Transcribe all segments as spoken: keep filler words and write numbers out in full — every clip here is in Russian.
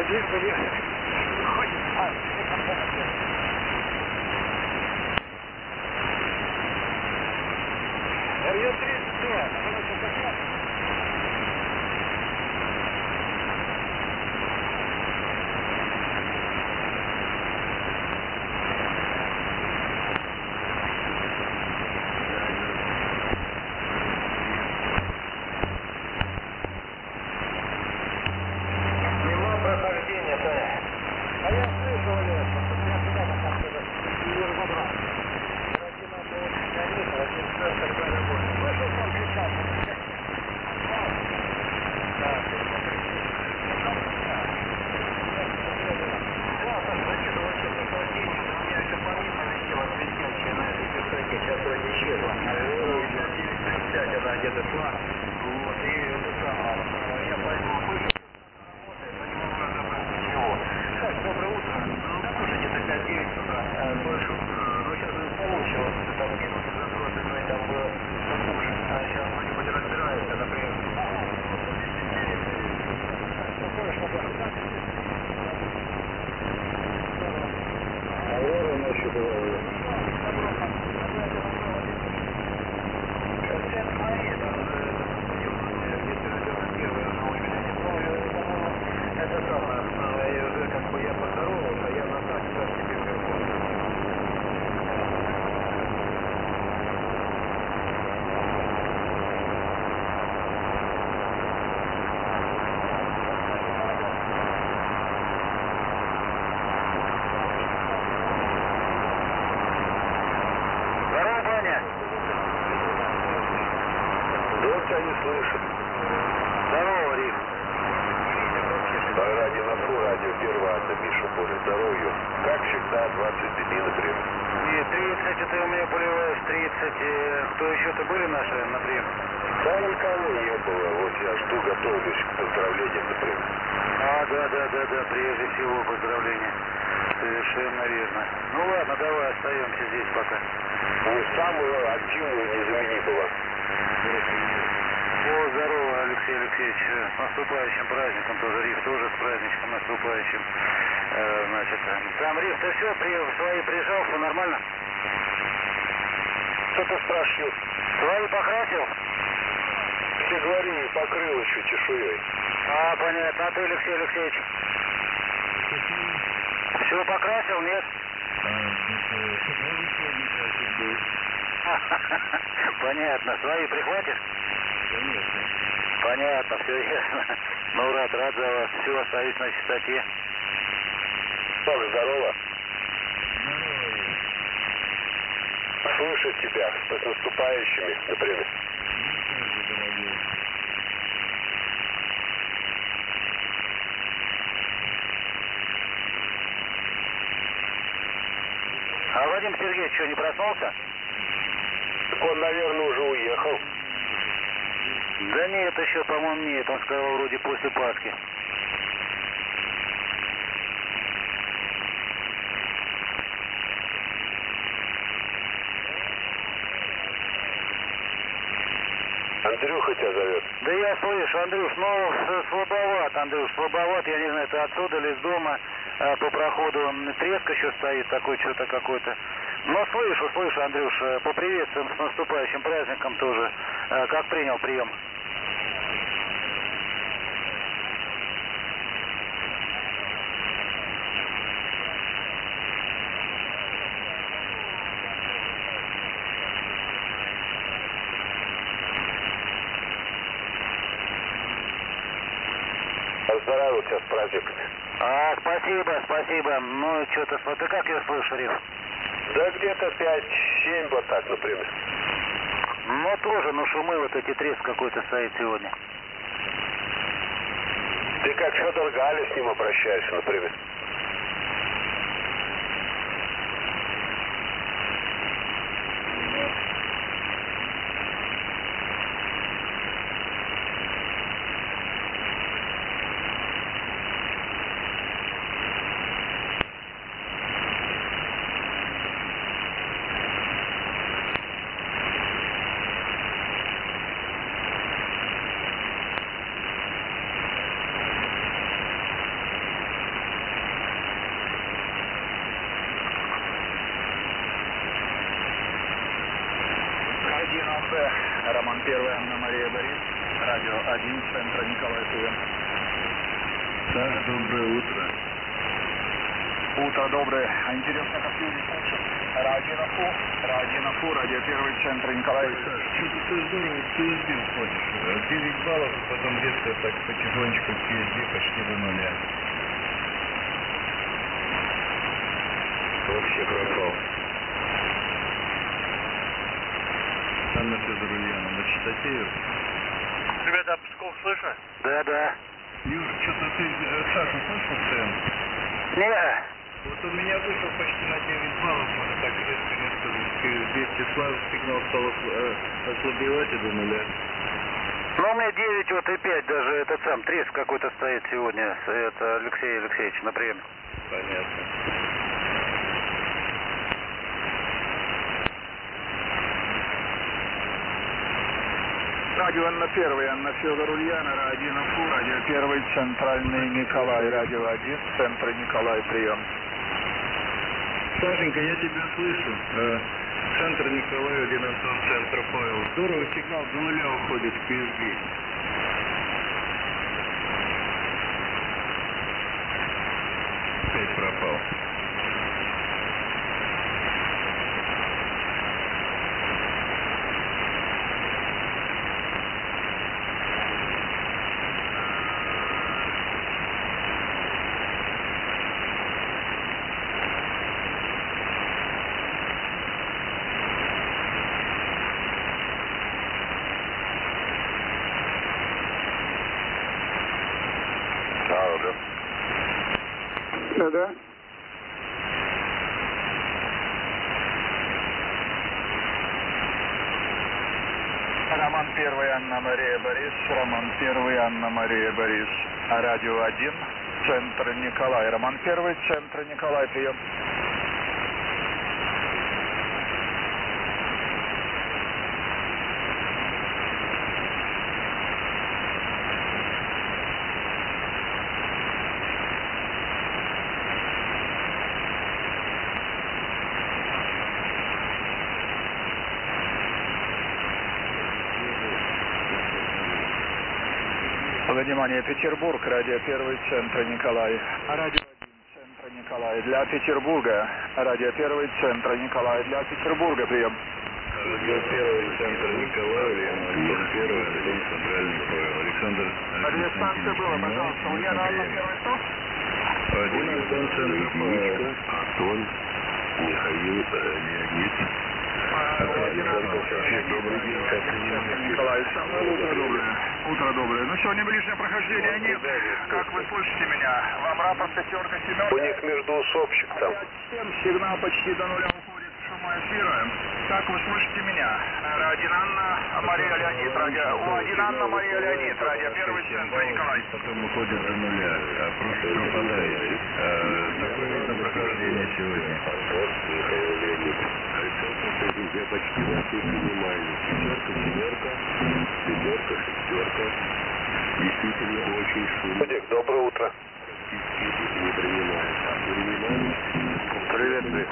Понятно. Свои прихватишь? Конечно. Понятно, все ясно. Ну, рад, рад за вас. Все, остаюсь на чистоте. Ток, здорово. Слышу тебя. С наступающими, например. А Вадим Сергеевич что, не проснулся? Так он, наверное, уже уехал. Да нет, еще, по-моему, нет. Он сказал, вроде после Пасхи. Андрюха тебя зовет. Да я слышу, Андрюш, ну, слабоват, Андрюш, слабоват. Я не знаю, ты отсюда или из дома. А по проходу треск еще стоит, такой что-то какой-то. Но слышу, слышу, Андрюш, поприветствуем с наступающим праздником тоже. Как принял прием? Поздравляю тебя с праздниками. А, спасибо, спасибо. Ну, что-то, ты как ее слышишь, Риф? Да где-то пять-семь, вот так, например. Ну, тоже, ну, шумы, вот эти треск какой-то стоит сегодня. Ты как Федор Галя с ним обращаешься, например. первый, Анна-Мария Борис, радио один, центра Николай, прием. Да, доброе утро. Утро доброе. А интересно, как люди слышат? Радио на фу, радио на фу, радио первый, центр Николай. Саш, что-то ты здорово в пи эс ди уходишь. девять баллов, а потом где-то так потихонечку в пи эс ди почти до нуля. Вообще пропал. Анна Федор Ульяновна, Читатеев. Ребята, Псков слышно? Да, да. Юр, что-то ты э, Сашу слышал, Сэн? Не, Вот у меня вышел почти на девять баллов, можно так резко-резко вместе с сигнал стал э, ослабевать и до нуля. ну у меня девять вот и пять даже этот сам треск какой-то стоит сегодня. Это Алексей Алексеевич на приеме. Понятно. Радио Анна первый, Анна Федор Ульяна, радио на фу, радио первый, центральный Николай, радио один, центр Николай, прием. Сашенька, я тебя слышу. Э, центр Николай, один Антон, центр Павел. Здорово, сигнал до нуля уходит в пи эс ди. Опять пропал. Да, да. Роман первый, Анна-Мария Борис, Роман первый, Анна-Мария Борис, а радио один, центр Николай, Роман первый, центр Николай, прием. Внимание, Петербург, радио первый, центр Николай. Радио один, центр Николай. Для Петербурга. Радио первый, центр Николай. Для Петербурга, прием. Радио первый, центр Николай, Антон первый, один, центральный Павел. Александр Радиостанция была, пожалуйста. Ульяна, Анна первый, что? Один Антон, центр Павел. Антон, Михаил, Леонид. Добрый день, как Николай, самое утро доброе. Утро доброе. Ну, сегодня ближнего прохождения нет. Как вы слышите меня? Вам рапорт пятерка, семерка. У них междуусобщик там. Сигнал почти до нуля уходит в шума эфира. Как вы слышите меня? Радио Анна, Мария Леонид, радио. У один Анна, Мария Леонид, радио первый, центр Николай. Потом уходит до нуля, а просто пропадаете. А, такое видно прохождение сегодня. Антон, Михаил, Леонид. Я почти вас не понимаю. Пятерка, семерка, пятерка, шестерка. Действительно очень шумно. Дик, доброе утро. Не принимает. Принимаем. Привет, привет.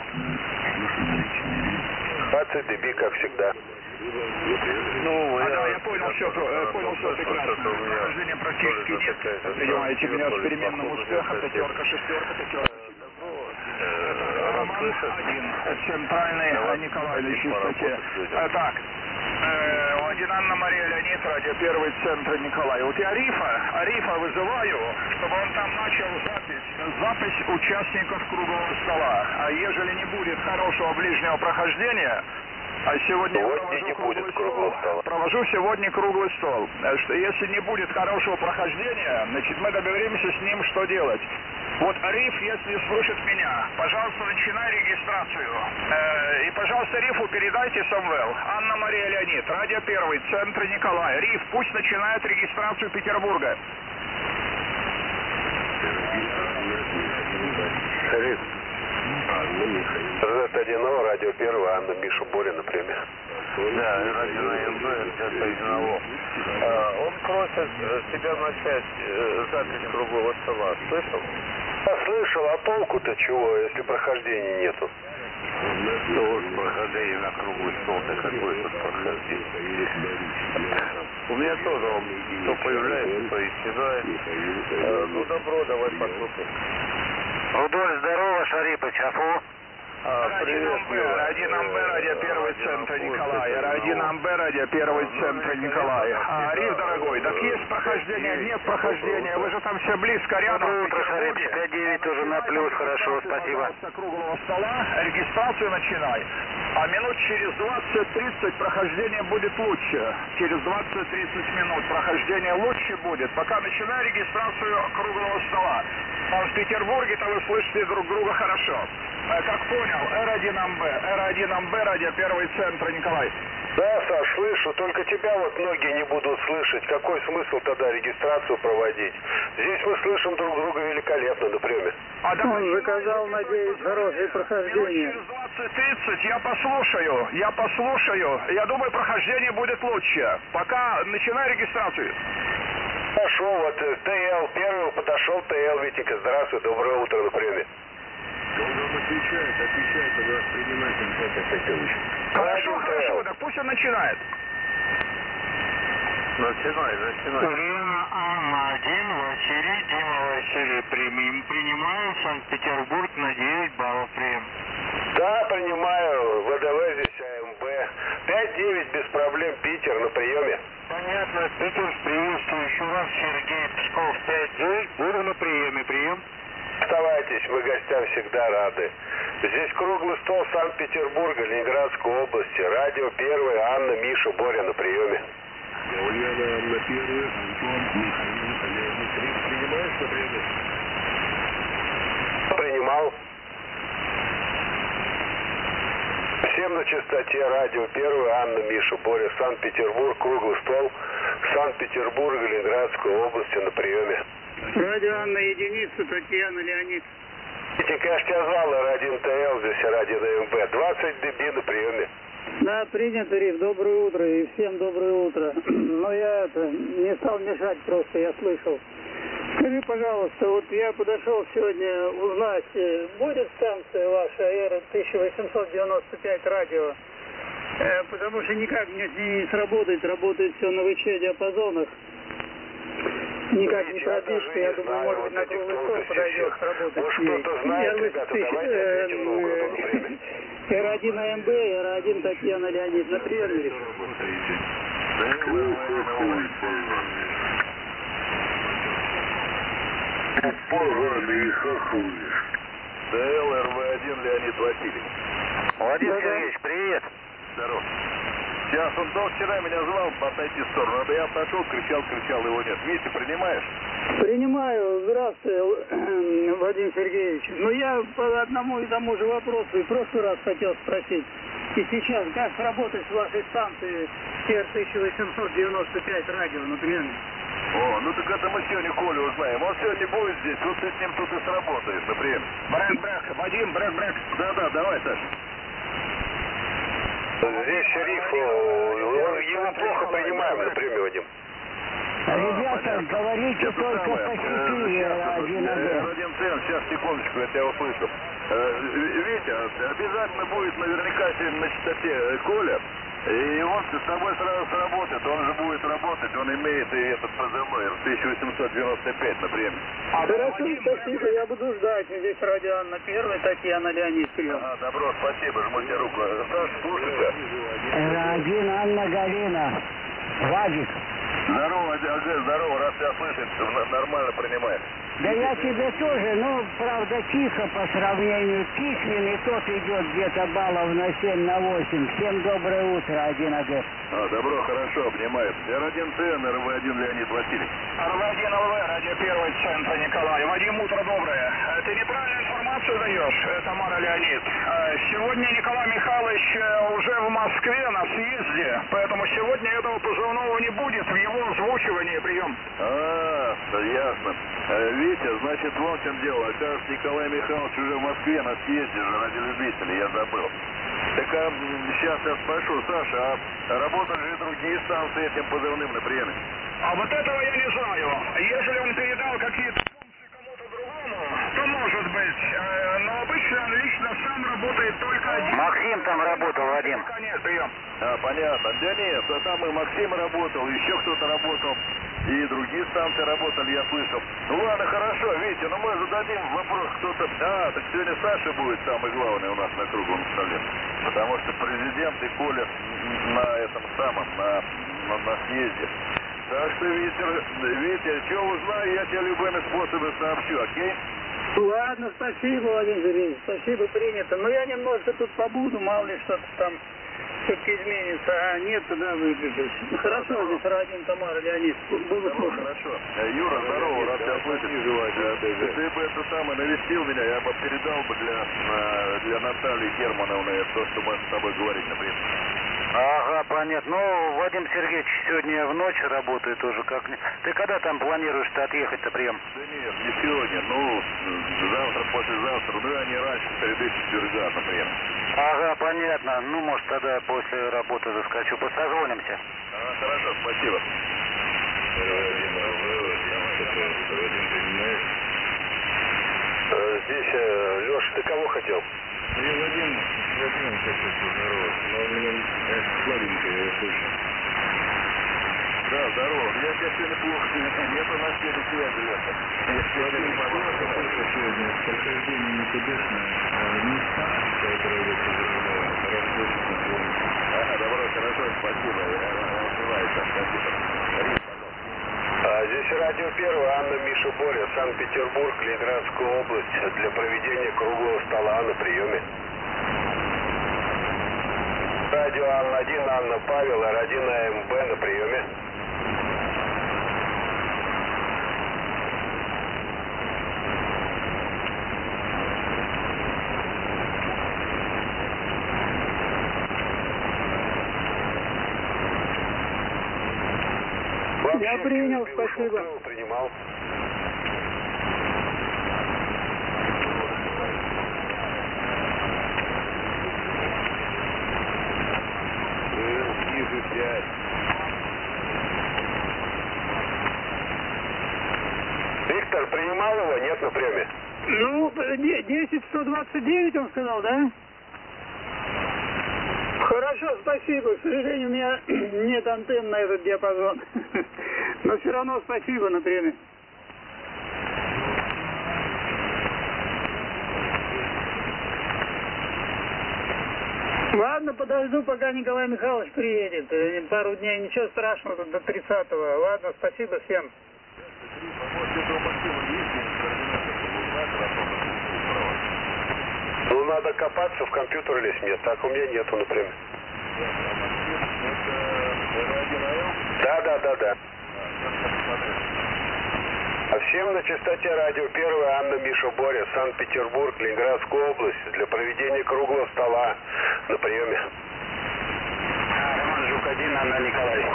двадцать дБ, как всегда. Ну, а, да, я понял все, понял все прекрасно. Прохождения практически нет. Понимаете, меня с переменным успехом, пятерка, шестерка, пятерка. Роман один, центральный Николай на чистоте. Так, э, один Анна Мария Леонид, радио первый, центр Николай. Вот я Арифа, Арифа вызываю, чтобы он там начал запись, запись участников круглого стола. А ежели не будет хорошего ближнего прохождения, а сегодня я провожу не круглый будет стол, стола. провожу сегодня круглый стол. Что если не будет хорошего прохождения, значит мы договоримся с ним, что делать. Вот Ариф, если слышит меня, пожалуйста, начинай регистрацию. Э, и, пожалуйста, Рифу передайте Самвел. Анна Мария Леонид, радио первый, центр Николай. Риф, пусть начинает регистрацию Петербурга. Риф. Анна, Михаил. зет один о, радио первый, Анна, Миша, Боря, например. Да, радио на МБ, зет один о. Он просит тебя начать запись круглого стола. Слышал? А слышал, а толку-то чего, если прохождения нету? Тоже прохождение на круглый стол, ты какое тут прохождение? У меня тоже он то появляется, то исчезает. Э, ну добро, давай послушаем. Рудоль, здорово, Шарипыч, Афу. А, привет, эр один Амбер, радио первый центр Николай. эр один Амбер, радио первый центр Николай. А, Ариф, дорогой, так есть прохождение, нет прохождения. Вы же там все близко, рядом. Доброе утро, Шарипыч, пять девять уже на плюс, хорошо, спасибо. Круглого стола, регистрацию начинай. А минут через двадцать-тридцать прохождение будет лучше. Через двадцать-тридцать минут прохождение лучше будет. Пока начинай регистрацию круглого стола. А в Петербурге-то вы слышите друг друга хорошо. Как понял, эр один Амбер, эр один Амбер, радио первый центр Николай. Да, Саш, слышу, только тебя вот многие не будут слышать. Какой смысл тогда регистрацию проводить? Здесь мы слышим друг друга великолепно на приеме. А Он заказал, надеюсь, хорошее прохождение. Через двадцать-тридцать я послушаю, я послушаю. Я думаю, прохождение будет лучше. Пока начинай регистрацию. Хорошо, вот ТЛ, первый подошел ТЛ, Витенька, здравствуй, доброе утро на приеме. Он вам отвечает, отвечает, вы вас принимаете, Николай Сакелович. Хорошо, хорошо, так пусть он начинает. Начинай, начинай. Лена Анна один, Василий, Дима Василий, примем, принимаю, Санкт-Петербург на девять баллов прием. Да, принимаю, ВДВ здесь АМБ. пять девять без проблем, Питер на приеме. Понятно, Питер, приветствую еще раз, Сергей Псков пять девять, буду на приеме, прием. Оставайтесь, мы гостям всегда рады. Здесь круглый стол Санкт-Петербурга, Ленинградской области. Радио первый, Анна, Миша, Боря на приеме. Ульяна, Анна первый, Антон, Михаил, Леонид, принимаешь на приеме? Принимал. Всем на частоте радио первый, Анна, Миша, Боря, Санкт-Петербург, круглый стол, Санкт-Петербург, Ленинградской области на приеме. Радио Анна единица, Татьяна, Леонид. Витенька, я ж тебя звал, эр один ТЛ, здесь эр один АМБ, двадцать дБ на приеме. Да, принято, Риф, доброе утро, и всем доброе утро. Но я это, не стал мешать просто, я слышал. Скажи, пожалуйста, вот я подошел сегодня узнать, будет станция ваша эр тысяча восемьсот девяносто пять радио? Э, потому что никак мне с ней не сработает, работает все на ВЧ диапазонах. Никак не пробиться, я думаю, может быть, на круглый стол подойдет сработать. Может, кто-то знает, ребята, давайте ответим на угодное время. эр один АМБ, эр один Татьяна, Леонид, на приеме. Поганы и хохуешь. ТЛ, эр вэ один, Леонид Василий. Владимир Сергеевич, привет. Здорово. Сейчас он до вчера меня звал отойти в сторону, а я пошел, кричал, кричал, его нет. Митя, принимаешь? Принимаю. Здравствуй, Владимир Сергеевич. Но я по одному и тому же вопросу и в прошлый раз хотел спросить. И сейчас, как сработать с вашей станцией эр тысяча восемьсот девяносто пять радио, например? О, ну так это мы сегодня Колю узнаем. Он сегодня будет здесь, вот ты с ним тут и сработаешь, например. Брэк-брэк, Вадим, брэк-брэк. Да-да, давай, Саша. Здесь шериф, его плохо принимаем на приеме, Вадим. Ребята, говорите только по сети эр один АМБ. эр один ТН, сейчас, секундочку, я тебя услышу. Витя, обязательно будет наверняка сегодня на частоте Коля. И он с тобой сразу сработает, он же будет работать, он имеет и этот позывной тысяча восемьсот девяносто пять на приеме. Хорошо, спасибо, я буду ждать. Здесь радио Анна первая, Татьяна, Леонид, прием. Ага, добро, спасибо, жму тебе руку. Саша, слушай тебя. эр один Анна Галина. Вадик. Здорово, Ага, здорово, раз тебя слышит, нормально принимает. Да я тебе тоже, ну, правда, тихо по сравнению. Письменный тот идет где-то баллов на семь, на восемь. Всем доброе утро, один АГ. А, добро, хорошо, обнимаю. эр один ТН, эр вэ один Леонид Василий. эр вэ один эл вэ, радио первый центр Николай. Вадим, утро доброе. Ты неправильную информацию даешь, Тамара, Леонид. Сегодня Николай Михайлович уже в Москве на съезде, поэтому сегодня этого позывного не будет в его озвучивании, прием. А, ясно. Витя, значит, вот в чем дело. Оказывается, Николай Михайлович уже в Москве на съезде же ради любителей, я забыл. Так а сейчас я спрошу, Саша, а работали же другие станции этим позывным на приеме? А вот этого я не знаю. Если он передал какие-то функции кому-то другому, то может быть. Но обычно он лично сам работает только один. Максим там работал, Вадим. Конец, прием. А, понятно. Да нет, а там и Максим работал, еще кто-то работал, и другие станции работали, я слышал. Ну ладно, хорошо, Витя, ну мы зададим вопрос, кто-то... А, так сегодня Саша будет самый главный у нас на круглом столе. Потому что президент и Коля на этом самом, на, на, на съезде. Так что, Витя, Витя, что узнаю, я тебе любыми способами сообщу, окей? Ладно, спасибо, Владимир Сергеевич, спасибо, принято. Но я немножко тут побуду, мало ли что-то там все-таки изменится. А нет, тогда выключусь. Хорошо, здесь Радин, Тамара, Леонид. Буду слушать. Хорошо. Юра, здорово, рад тебя слышать. Ты бы это самое навестил меня, я бы передал бы для, для Натальи Германовны то, что мы с тобой говорить, например. Ага, понятно. Ну, Вадим Сергеевич сегодня в ночь работает тоже как не. Ты когда там планируешь-то отъехать-то, прием? Да нет, не сегодня, ну, завтра, послезавтра, ну, а не раньше, среды, четверга, например. Ага, понятно. Ну, может, тогда после работы заскочу. Посозвонимся. А, хорошо, спасибо. Здесь, Леша, ты кого хотел? Я Вадим, Вадим хочу поздороваться, но у меня слабенькая, я слышу. Да, здорово. Я тебя сегодня плохо, нету на свете связи, Леша. Я сегодня не могу. Сегодня прохождение нечудесное, места, которые вы поздравляю, расслышать на фоне. Ага, добро, хорошо, спасибо. Я открываю там, спасибо. А, здесь радио первое, Анна, Миша, Боря, Санкт-Петербург, Ленинградская область, для проведения круглого стола на приеме. Радио Анна один, Анна, Павел, эр один а эм бэ на приеме. Я принял, спасибо. Принимал. Ниже пять. Виктор, принимал его? Нет на приеме? Ну, десять сто двадцать девять он сказал, да? Хорошо, спасибо. К сожалению, у меня нет антенн на этот диапазон. Но все равно спасибо на приеме. Ладно, подожду, пока Николай Михайлович приедет. Пару дней, ничего страшного, тут до тридцатого. Ладно, спасибо всем. Ну, надо копаться в компьютере лезть мне, так у меня нету, например. Да, да, да, да. А всем на частоте радио первое, Анна, Миша, Боря, Санкт-Петербург, Ленинградская область, для проведения круглого стола на приеме. Роман Жук один, Анна Николай.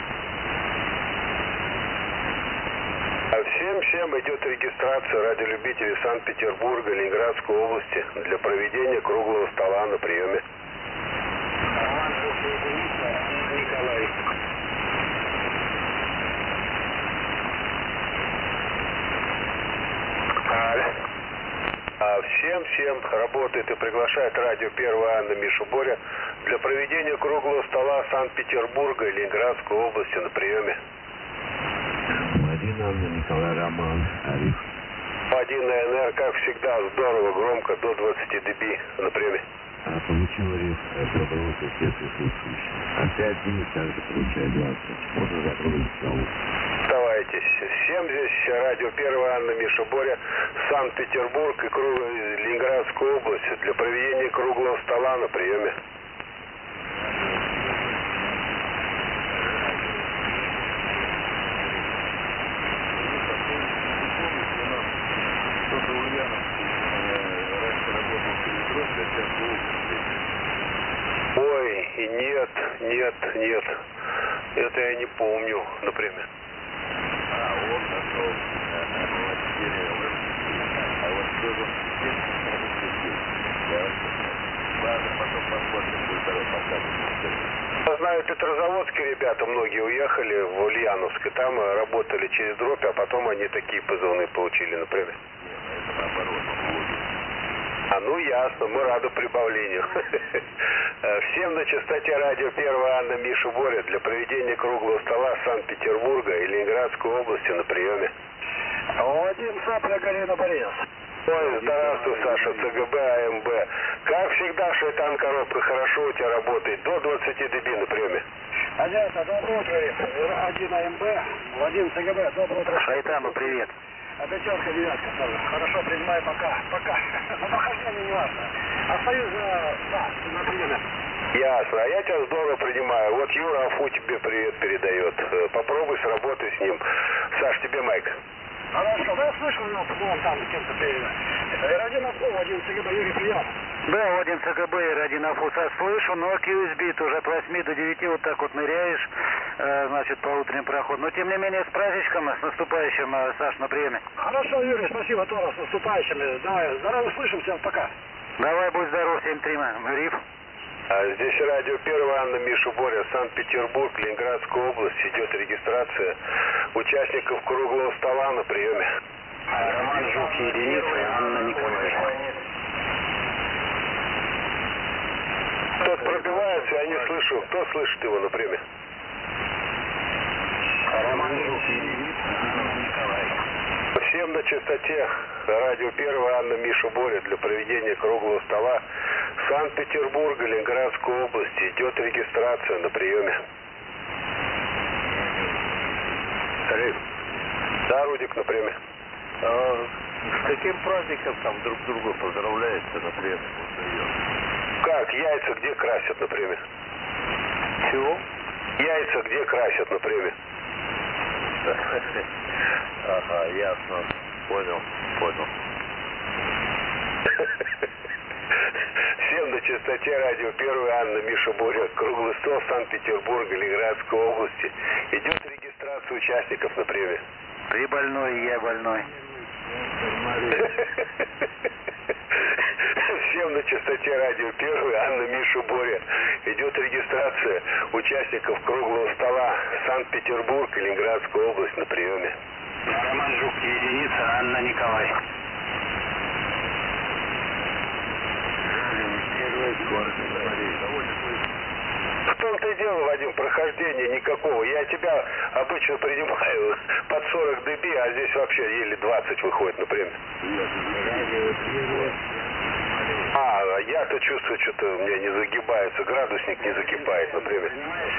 А всем-всем идет регистрация радиолюбителей Санкт-Петербурга, Ленинградской области для проведения круглого стола на приеме. Роман Жук единица, Анна Николай. А всем-всем работает и приглашает радио первое, Анна, Миша, Боря для проведения круглого стола Санкт-Петербурга и Ленинградской области на приеме. один Анна, Николай, Роман, Ариф. один на эн эр, как всегда, здорово, громко, до двадцати дБ на приеме. А получил Ариф, доброго утра, все присутствующие. Опять Денис также получает двадцать. Можно закрыть стол. Оставайтесь. Всем здесь радио первое, Анна, Миша, Боря, Санкт-Петербург и круг... Ленинградская область для проведения круглого стола на приеме. Ой, нет, нет, нет. Это я не помню, например. А, он нашел. А вот кто же ладно, потом посмотрим, будет второй показ. Я знаю, петрозаводские ребята, многие уехали в Ульяновск, и там работали через дробь, а потом они такие позывные получили, например. Нет, это наоборот, он А, ну ясно, мы рады прибавлению. Всем на частоте радио первая Анна, Миша, Боря для проведения круглого стола Санкт-Петербурга и Ленинградской области на приеме. Вадим Цапля, Галина, Борис. Ой, здравствуй, Саша, ЦГБ, АМБ. Как всегда, шайтан коробка хорошо у тебя работает. До двадцати дБ на приеме. Понятно, доброе утро. Один АМБ, Вадим ЦГБ, доброе утро. Шайтану привет. А пятерка, девятка тоже. Хорошо, принимаю, пока. Пока. На похождение не важно. Остаюсь за... Да, на приеме. Ясно, а я тебя здорово принимаю. Вот Юра Афу тебе привет передает. Попробуй сработай с ним. Саш, тебе майк. Хорошо, да, слышал, ну, он там кем-то передает. Это один Афу, один ЦГБ, Юрий, прием. Да, один ЦГБ и один Афуса слышу, но кью эс би тоже от восьми до девяти вот так вот ныряешь, э, значит, по утренним проходам. Но, тем не менее, с праздничком, с наступающим, э, Саш, на приеме. Хорошо, Юрий, спасибо, тоже, с наступающими. Давай, здорово, слышимся, пока. Давай, будь здоров, семь три, Риф. А здесь радио первая Анна, Миша, Боря, Санкт-Петербург, Ленинградская область. Идет регистрация участников круглого стола на приеме. Роман Жук, единица, Анна Николаевна. Тот пробивается, я не слышу. Кто слышит его на приеме? Роман Жук, единица, Анна Николаевна. Всем на частоте радио первая Анна, Миша, Боря для проведения круглого стола Санкт-Петербурга, Ленинградской области. Идет регистрация на приеме. Риф. Да, Рудик, на приеме. А с каким праздником там друг друга поздравляются на приеме? Как? Яйца где красят на приеме? Чего? Яйца где красят на приеме? Ага, ясно. Понял, понял. Всем на частоте радио первая Анна, Миша, Боря. Круглый стол Санкт-Петербурга, Ленинградской области. Идет регистрация участников на приеме. Ты больной, и я больной. Всем на частоте радио первая Анна, Миша, Боря. Идет регистрация участников круглого стола Санкт-Петербург и Ленинградская область на приеме. Роман Жук, единица, Анна Николаевна. В том-то и дело, Вадим, прохождения никакого. Я тебя обычно принимаю под сорок дБ, а здесь вообще еле двадцать выходит, например. А, я-то чувствую, что-то у меня не загибается, градусник не закипает, например.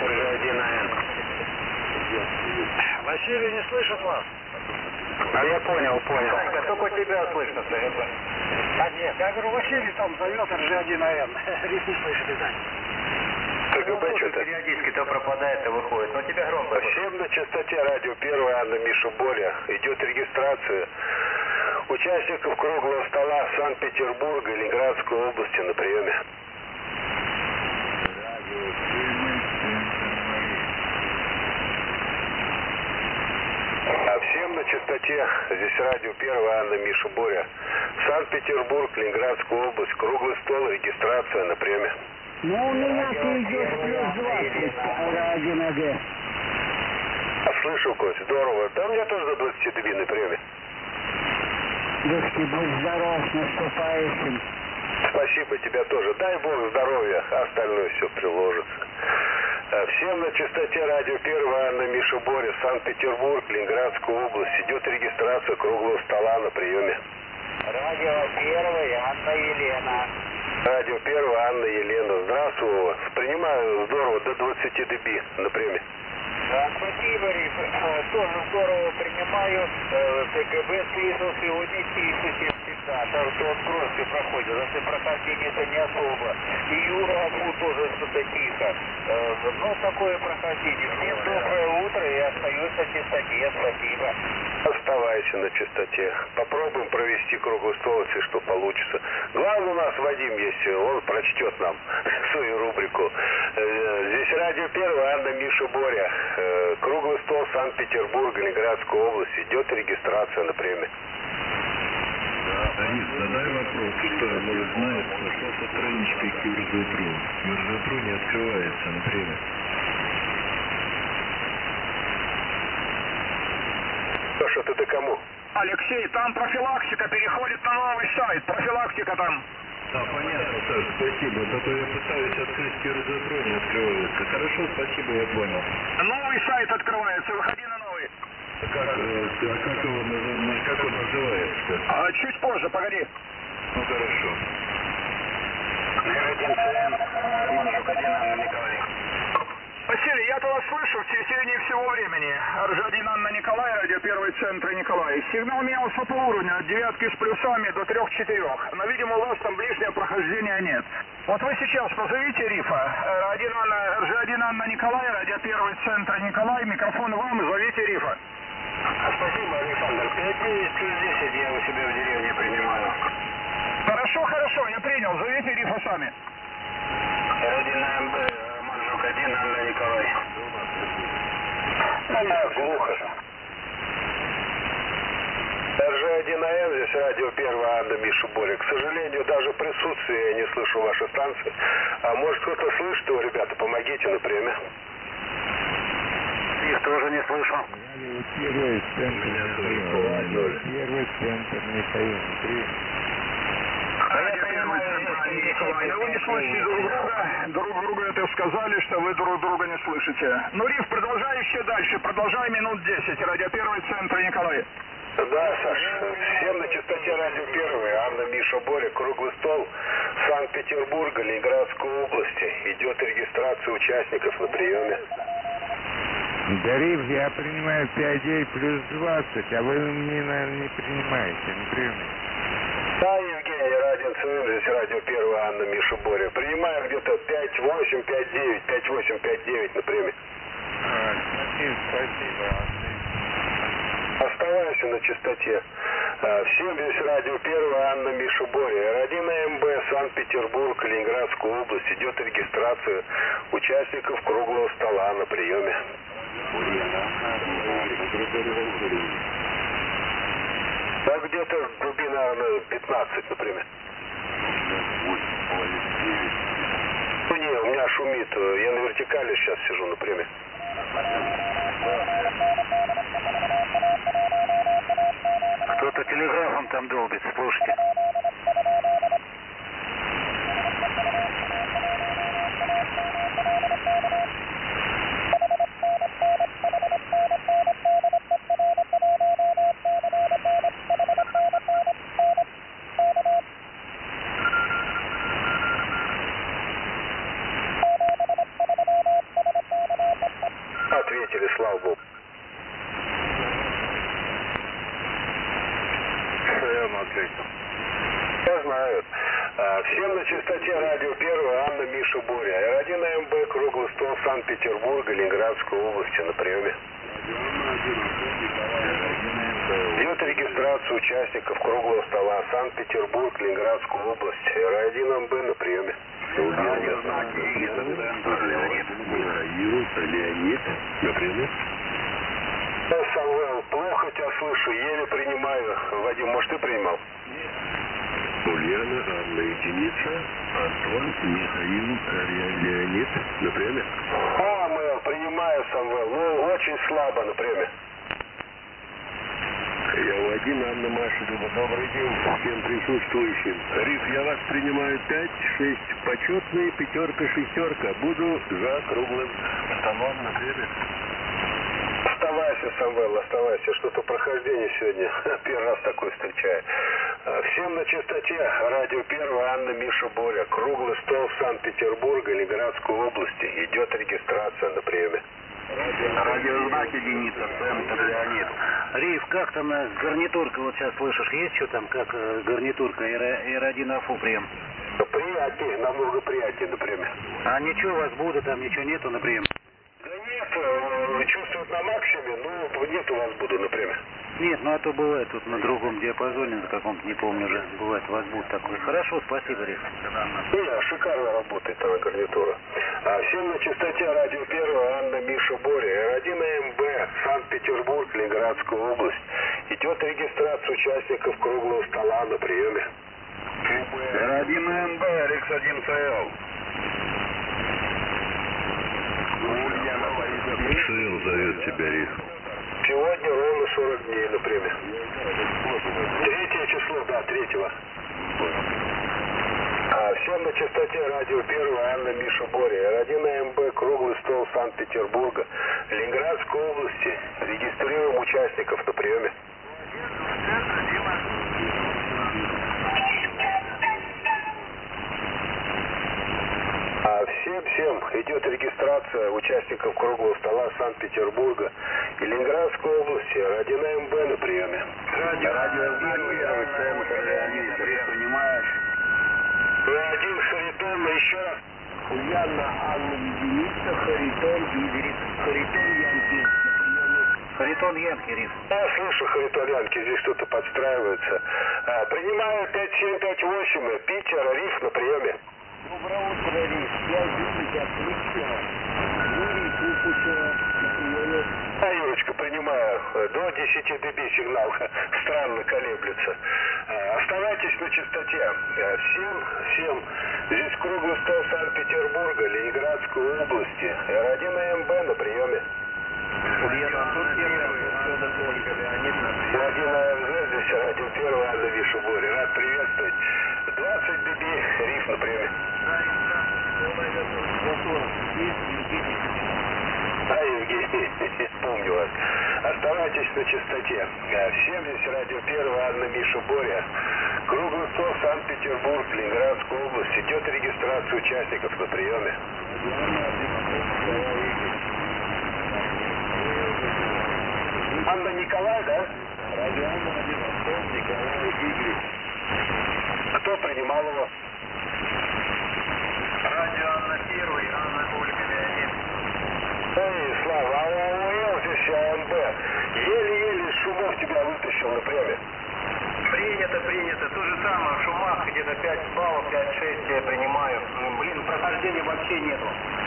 Василий не слышит вас. А я понял, понял. Санька, только тебя слышно, ЦГБ. А нет, я говорю, Василий там зовет эр жэ один а эм. Риф не слышит, видать. ЦГБ что-то периодически то пропадает, то выходит. Но тебя громко. Всем на частоте радио первая Анна, Миша, Боря. Идет регистрация участников круглого стола Санкт-Петербурга и Ленинградской области на приеме. А всем на частоте, здесь радио первая Анна, Миша, Боря. Санкт-Петербург, Ленинградская область, круглый стол, регистрация на приеме. Ну, у меня-то идет плюс двадцать, один а гэ. А слышу, Кость, здорово. Да у меня тоже до двадцати дБ на приеме. Душки, будь здоров, с наступающим. Спасибо, тебя тоже. Дай Бог здоровья, а остальное все приложится. Всем на частоте радио первая Анна, Миша, Боря, Санкт-Петербург, Ленинградская область. Идет регистрация круглого стола на приеме. Радио первая Анна Елена. Радио первая Анна Елена. Здравствуй, вас. Принимаю здорово до двадцати дБ на приеме. А, спасибо, Риф. А, тоже здорово принимаю. Э, ЦГБ слышал сегодня тихо, чем всегда. Так что он просто проходит. Если прохождение-то не особо. И Юра Абу тоже что-то тихо. Э, ну, такое прохождение. Всем доброе утро и остаюсь на чистоте. Спасибо. Оставайся на чистоте. Попробуем провести круглый стол, если что получится. Главное, у нас Вадим есть, он прочтет нам свою рубрику. Здесь радио первая Анна, Миша, Боря. Круглый стол Санкт-Петербург, Ленинградская область. Идет регистрация на приеме. Рис, задай вопрос, что, может, знаешь, что со страничкой Кюрзутру? Кюрзутру не открывается на приеме. Саша, ты-то кому? Алексей, там профилактика переходит на новый сайт. Профилактика там. А, понятно, Саш, спасибо. А то я пытаюсь открыть первый закрой, не открывается. Хорошо, спасибо, я понял. Новый сайт открывается, выходи на новый. А как, э, а как, его, наз- как он называется? А, чуть позже, погоди. Ну, хорошо. один ЦН, Роман Жук-один, Анна Николай. Василий, я-то вас слышу в течение всего времени. Эр один Анна Николай, радио первый центр Николай. Сигнал менялся по уровню от девятки с плюсами до трех-четырех. Но, видимо, у вас там ближнего прохождения нет. Вот вы сейчас позовите Рифа. Эр один Анна, Эр один Анна Николай, радио первый центр Николай. Микрофон вам и зовите Рифа. Спасибо, Александр. пять девять плюс десять я у себя в деревне принимаю. Хорошо, хорошо, я принял. Зовите Рифа сами. Эр один АМБ, Роман Жук-один, Анна Николай. Да, глухо. Эр один АМ, здесь радио первый Анна, Миша Боря. К сожалению, даже в присутствии я не слышу вашей станции. А может кто-то слышит, то, ребята, помогите на премию. Их тоже не слышу. Первый центр Михаил. Первый центр Михаил. Я понимаю, Николай, но вы не слышите друг друга. Друг другу это сказали, что вы друг друга не слышите. Ну, Риф, продолжай еще дальше. Продолжай минут десять. Радио первый центр Николай. Да, Саш, всем на частоте радио первый, Анна, Миша, Боря, круглый стол, Санкт-Петербурга, Ленинградской области. Идет регистрация участников на приеме. Дарив, я принимаю пять девять плюс двадцать, а вы мне, наверное, не принимаете, не принимаете. Да, Евгений, радио ЦН, здесь радио первый Анна, Миша, Боря. Принимаю где-то пять восемь, пять девять, пять восемь, пять девять на премии. А, спасибо, спасибо. Оставайся на частоте. А, всем здесь радио первый Анна, Миша, Боря. Эр один АМБ, Санкт-Петербург, Ленинградская область. Идет регистрация участников круглого стола на приеме. Да, где-то глубина, наверное, пятнадцать, например. Ну не, у меня шумит. Я на вертикале сейчас сижу, например. Кто-то телеграфом там долбит, слушайте. Ответили, слава богу. Я вам ответил. Я знаю. А, всем на частоте радио первый Анна, Миша, Боря. Эр один АМБ, круглый стол, Санкт-Петербурга, Ленинградской области на приеме. Идет регистрация участников круглого стола Санкт-Петербург, Ленинградская область. Эр один АМБ на приеме. Леонид, на приеме. Самвел, плохо тебя слышу, еле принимаю. Вадим, может, ты принимал? Ульяна, Анна, единица, Антон, Михаил, Леонид, на приеме. А, Мэл, принимаю, Самвел. Ну, очень слабо на приеме. Я у один, Анна, Маша, Люба, добрый день всем присутствующим. Риф, я вас принимаю пять, шесть, почетные, пятерка, шестерка. Буду за круглым столом на приеме. Оставайся, Самвел, оставайся. Что-то прохождение сегодня. Первый раз такое встречаю. Всем на частоте радио первый Анна, Миша, Боря. Круглый стол Санкт-Петербурга, Ленинградской области. Идет регистрация на приеме. Радиознак единица, центр Леонид. Риф, как там э, гарнитурка, вот сейчас слышишь, есть что там, как э, гарнитурка, Эр один АФУ прием? Приятнее, намного приятнее на приеме. А ничего, вас будут, там ничего нету на прием? Да нет, чувствуют на максимуме, ну нет у вас буду на приеме. Нет, ну а то бывает тут на другом диапазоне, на каком-то, не помню уже, бывает, вас будет такое. Хорошо, спасибо, Риф. Не, шикарно работает она гарнитура. А всем на частоте радио первый Анна, Миша, Боря. Эр один АМБ, Санкт-Петербург, Ленинградская область. Идет регистрация участников круглого стола на приеме. Эр один АМБ, Икс один ЦЛ. ЦЛ зовет тебя, Риф. Сегодня ровно сорок дней на приеме. Третье число, да, третьего. всем на частоте радио первого Анна Миша Боря. эр один а эм бэ, круглый стол Санкт-Петербурга, Ленинградской области. Регистрируем участников на приеме. А всем-всем идет регистрация участников круглого стола Санкт-Петербурга и Ленинградской области. эр один а эм бэ на приеме. Радио, радио первый центр, Леонид, принимаешь? эр один Харитон, еще раз. Яна, Анна, единица, Харитон, Игорь, Харитон, Янки. Харитон Янки, Риф. Я слышу, Харитон Янки, здесь что-то подстраивается. А, принимаю пять семь пять восемь, Питер, Риф на приеме. Доброе утро, Риф. Я Юрий, отлично. Юрий, Купучева, на приеме. Да, Юрочка, принимаю. До десяти дБ сигнал странно колеблется. Оставайтесь на частоте. Всем, всем. Здесь круглый стол Санкт-Петербурга, Ленинградской области. эр один а эм бэ на приеме. Ульяна, тут первый, отсюда Ольга Леонидовна. эр один а эм бэ, здесь эр один первый, Анна Миша Боря. Рад приветствовать. двадцать дБ, Риф на приеме. Да, Евгений, помню вас. Оставайтесь на частоте. Всем здесь радио первого Анна Миша Боря. Круглый стол Санкт-Петербург, Ленинградской области. Идет регистрация участников на приеме. Анна Николай, да? Радио Анна, Николай, Игорь. Кто принимал его? Радио Анна первый, Анна Ольга Леонид. Эй, Слава, а АОЛ здесь а эм бэ. Еле-еле из шумов тебя вытащил на приеме. Принято, принято. То же самое, в шумах где-то пять баллов, пять-шесть я принимаю. Блин, прохождения вообще нету.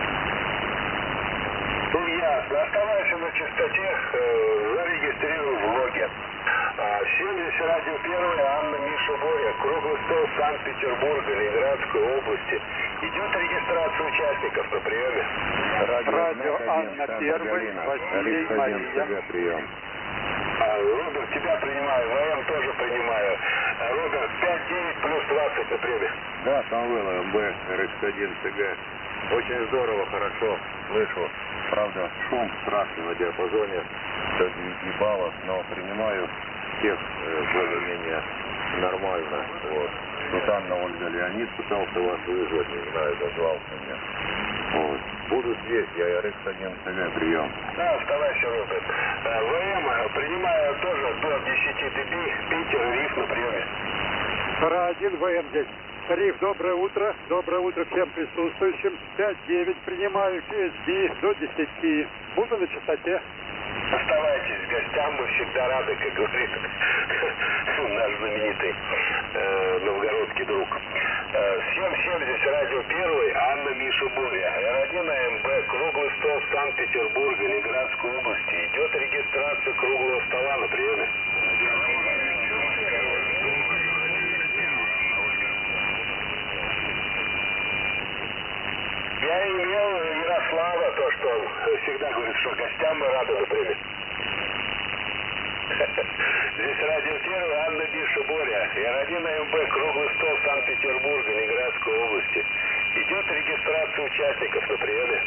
Ну, ясно. Оставайся на частоте, э, зарегистрируй в логе. А, семьдесят радио первый, Анна Миша Боря, круглый стол Санкт-Петербурга, Ленинградской области. Идет регистрация участников на приеме. Радио Анна первый, Василий, Мария. Прием. А, Роберт, тебя принимаю, ВМ тоже принимаю. А, Роберт, пять девять плюс двадцать на приеме. Да, Самвел, МБ, эр икс один, ТГ. Очень здорово, хорошо, слышу. Правда, шум страшный на диапазоне, до девяти баллов, но принимаю всех э, более-менее нормально. Вот. Тут Анна Ольга Леонид пытался вас вызвать, не знаю, дозвался меня. Вот. Буду здесь, я эр икс один, ТГ, прием. Да, оставайся, Роберт. А, ВМ принимаю тоже до десяти дБ, Питер, Риф на приеме. эр один ВМ здесь. Риф, доброе утро. Доброе утро всем присутствующим. пять девять принимаю, пи эс би до десяти. Буду на частоте. Оставайтесь гостям, мы всегда рады, как говорит наш знаменитый э, новгородский друг. Э, всем всем здесь радио первый, Анна Миша Боря. эр один а эм бэ, круглый стол Санкт-Петербурга, Ленинградской области. Идет регистрация круглого стола на приеме. Я имел Ярослава, то, что он всегда говорит, что гостям мы рады, например. Здесь радио первый, Анна Миша Боря. эр один а эм бэ, круглый стол Санкт-Петербурга, Ленинградской области. Идет регистрация участников на приеме.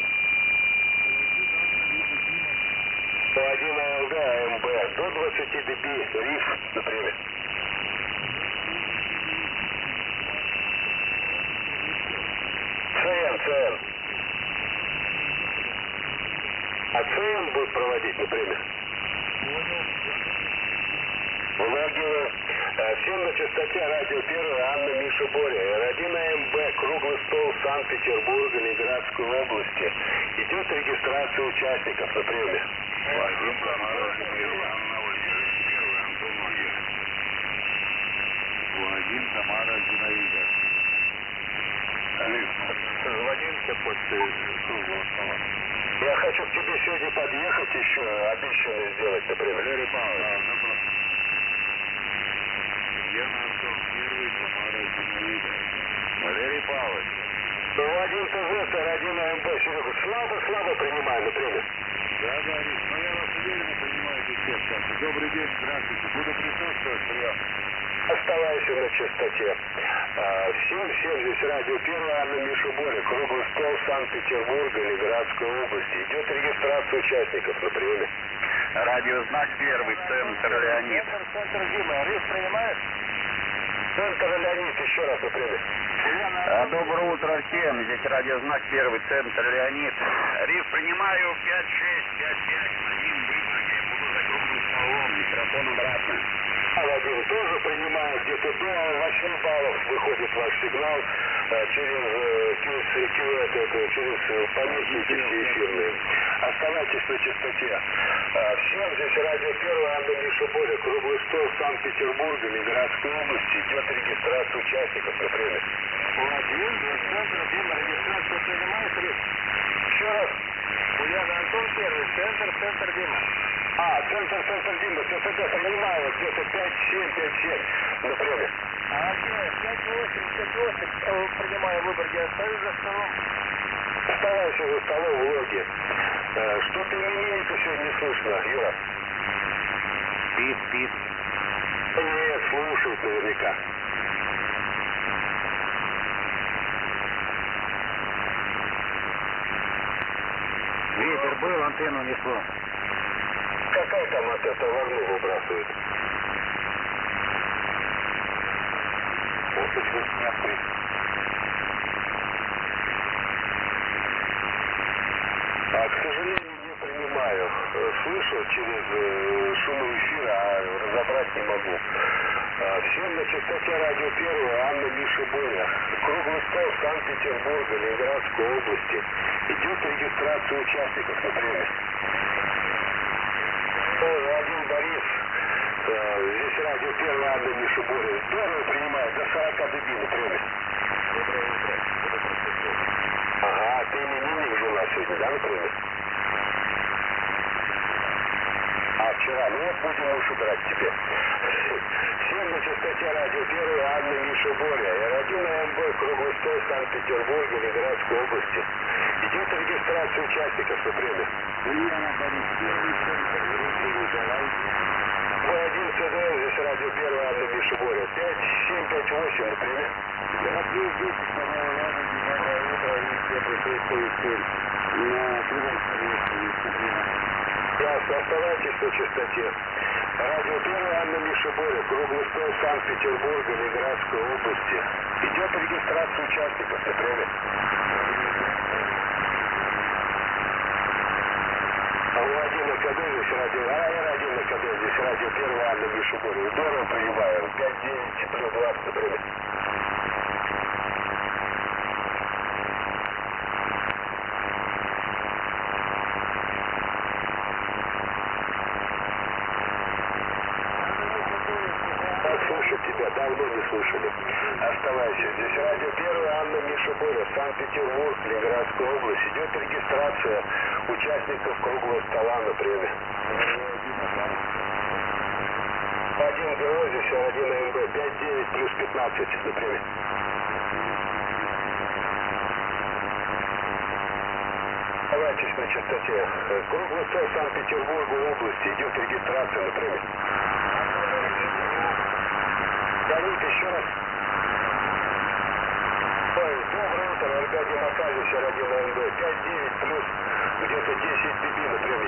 один а эл гэ а эм бэ, до двадцати дБ, Риф на приеме. ЦН, ЦН. А ЦН будет проводить, например. Влагиваю. Всем на частоте радио первый, Анна Миша Боря. эр один а эм бэ, круглый стол Санкт-Петербурга, Ленинградской области. Идет регистрация участников на приеме. Вадим, Тамара, Анна Ольга, первый, Антон Ольга. Вадим, Тамара, Зинаида. Звонимся после круглого стола. Я хочу к тебе сегодня подъехать еще, обещанное сделать, например. Валерий Павлович. Да, запрос. Яна, Антон, первый, Тамара, Зинаида. Валерий Павлович. Ну, один ТЗ, эр один а эм бэ, Серега, слабо-слабо принимаю, например. Да, да, Рис, но я вас уверенно принимаю без всех. Добрый день, здравствуйте. Буду присутствовать, прием. Оставайся на частоте. Всем, всем здесь радио первое, Анна Миша Боря, круглый стол Санкт-Петербурга, Ленинградской области. Идет регистрация участников на приеме. Радиознак первый, центр Леонид. Центр, центр Дима, Риф принимает? Центр Леонид, еще раз на приеме. А, доброе утро всем, здесь радиознак первый, центр Леонид. Риф, принимаю пять шесть пять пять, Вадим, Выборге, буду за круглым столом, микрофон обратно. Вадим тоже принимает, где-то до восьми баллов выходит ваш сигнал э, через, э, через, через, через помехи эти эфирные. Оставайтесь на частоте. Э, всем здесь радио первое, Анна Миша Боря, круглый стол Санкт-Петербурга, Ленинградской области. Идет регистрация участников на приеме. Владимир, центр Дима, регистрацию принимает, Риф? Еще раз. Ульяна Антон первый, центр, центр Дима. А, центр, центр Дима, ЦСТ, принимаю, где-то пять семь пять семь на приеме. А, пять восемь пять восемь, принимаю Выборге, остаюсь за столом. Оставайся за столом в логе. Э, что переменника сегодня не слышно, Юра? Спит, спит. Нет, слушает наверняка. Ветер был, антенну несло. Какая там от этого волну выбрасывает? Вот почему не открыть. А, к сожалению, не принимаю. Слышу через э, шум эфира, а разобрать не могу. А, всем на частоте радио первое, Анна Миша Боря. Круглый стол Санкт-Петербурга, Ленинградской области. Идет регистрация участников на приеме. Один Борис, э, здесь радио первое, Анна Миша Боря. Здорово принимает, до сорока дБ на приеме. Доброе утро. Ага, ты именинник жила сегодня, да, например? А вчера, ну вот будем лучше брать тебе. Всем на частоте радио первое, Анна Миша Боря. И радио на МБ, круглый стол Санкт-Петербурга, Ленинградской области. Идет регистрация участников на приеме. Вы один ЦДЛ, здесь радио первое, Анна Миша Боря. пять семь пять восемь на приеме. Ясно, оставайтесь на частоте. Радио первое, Анна Миша Боря, круглый стол Санкт-Петербурга, Ленинградской области. Идет регистрация участников на приеме. А у Владимира КД здесь радио, а я Владимир КД здесь радио первое, Анна Миша Боря. Здорово принимаю. пять девять плюс двадцать на приеме. Слушать тебя, давно не слышали. Оставайся. Здесь радио первое, Анна Миша Боря, Санкт-Петербург, Ленинградская область. Идет регистрация участников круглого стола на приеме. Один ГО, здесь один АМБ, пять девять плюс пятнадцать на приеме. Оставайтесь на частоте. Круглый стол Санкт-Петербурга области. Идет регистрация на приеме. Леонид, еще раз. Ой, доброе утро, Аркадий Макарьевич, один АМБ, пять девять плюс где-то десять дБ на приеме.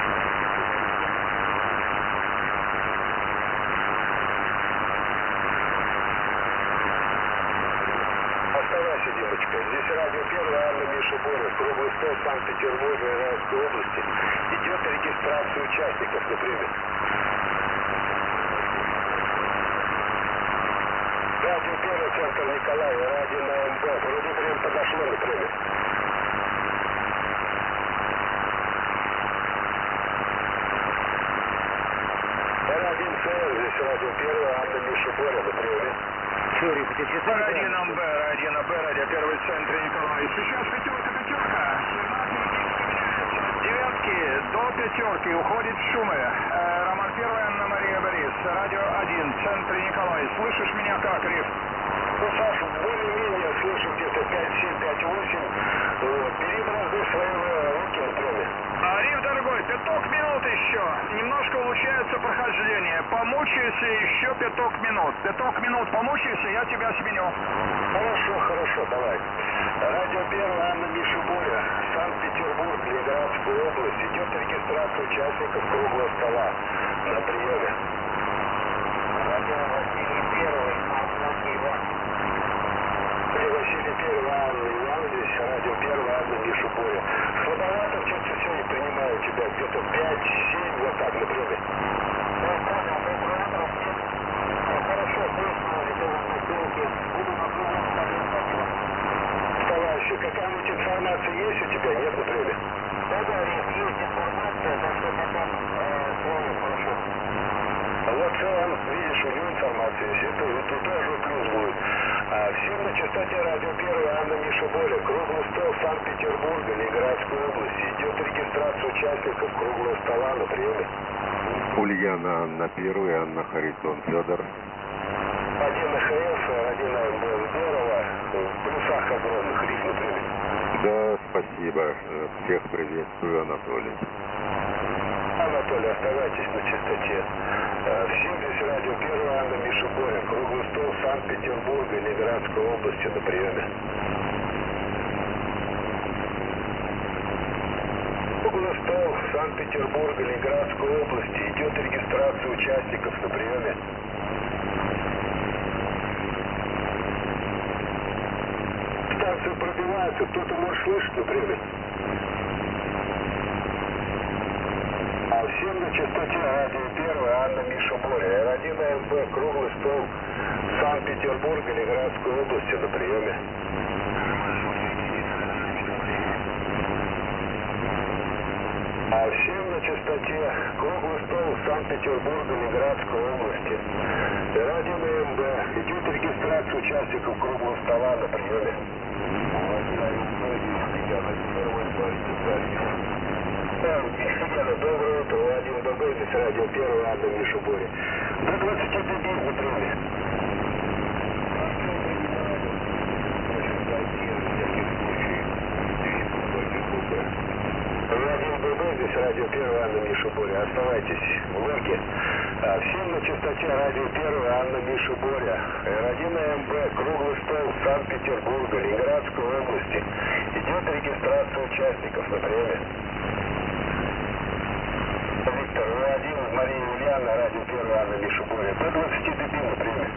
Оставайся, девочка. Здесь радио первое, Анна Миша Боря, круглый стол Санкт-Петербурга, Ленинградской области. Идет регистрация участников на приеме. Радио первый, центр Николаева, радио на МБ. Вроде время подошло на приеме. Радио ЦР, здесь радио первое, Анна Миша Боря на приеме. Шурик, ты часа? Радио на Б, радио на Б, радио первый центр Николаевич. Сейчас пятерка, пятерка. Девятки до пятерки уходит шумы. Э, Роман первый, Анна Мария Борис. Радио один, центр Николаевич. Слышишь меня как, Риф? Ну, Саша, более-менее слышу где-то пять семь пять восемь. Бери бразды свои руки на приеме. А, Риф, дорогой, пяток минут еще. Немножко улучшается прохождение. Помучаюсь помучайся еще пяток минут. Пяток минут помучайся, я тебя сменю. Хорошо, хорошо, давай. Радио первое, Анна Миша Боря, Санкт-Петербург, Ленинградская область. Идет регистрация участников круглого стола на приеме. Радио Василий Первый, Анна Иван. Василий Первый, Анна Иван, здесь радио первое, Анна Миша Боря. Слабовато что-то сегодня принимаю тебя, где-то пять-семь, вот так, на приеме. Я понял, доброе утро всем. Хорошо, слышно, летел в поселке. Буду на кругом столе, спасибо. Товарищи, какая-нибудь информация есть у тебя, нет, на приеме? Да, да, есть, есть информация, так что пока э, слово хорошо. Вот в целом, видишь, у него информация есть, это, это тоже плюс будет. А всем на частоте радио первое, Анна Миша Боря, круглый стол Санкт-Петербурга, Ленинградской области. Идет регистрация участников круглого стола на приеме. Ульяна Анна Первый, Анна Харитон Федор. Один на ХС, один на МБ, здорово. В плюсах огромных, риф на приеме. Да, спасибо. Всех приветствую, Анатолий. Анатолий, оставайтесь на частоте. Всем здесь радио первое, Анна Миша Боря, круглый стол Санкт-Петербурга, Ленинградской области на приеме. Круглый стол Санкт-Петербурга, Ленинградской области. Идет регистрация участников на приеме. Станция пробивается, кто-то может слышать на приеме. А всем на частоте радио первое, Анна Миша Боря, эр один МБ, круглый стол Санкт-Петербурга, Ленинградской области на приеме. А всем на частоте круглый стол Санкт-Петербурга, Ленинградской области. эр один МБ, идет регистрация участников круглого стола на приеме. Доброе утро, Владимир Добрый, здесь радио первое, Анна Миша Боря. До двадцати дней на приеме. Владимир Добрый, здесь радио первое, Анна Миша Боря. Оставайтесь в логе. А всем на частоте радио первое, Анна Миша Боря. эр один МБ, круглый стол Санкт-Петербурга, Ленинградской области. Идет регистрация участников на приеме. Виктор, один, Мария Ульяна, радио первое, Анна Миша Боря. До двадцати дебил на приеме.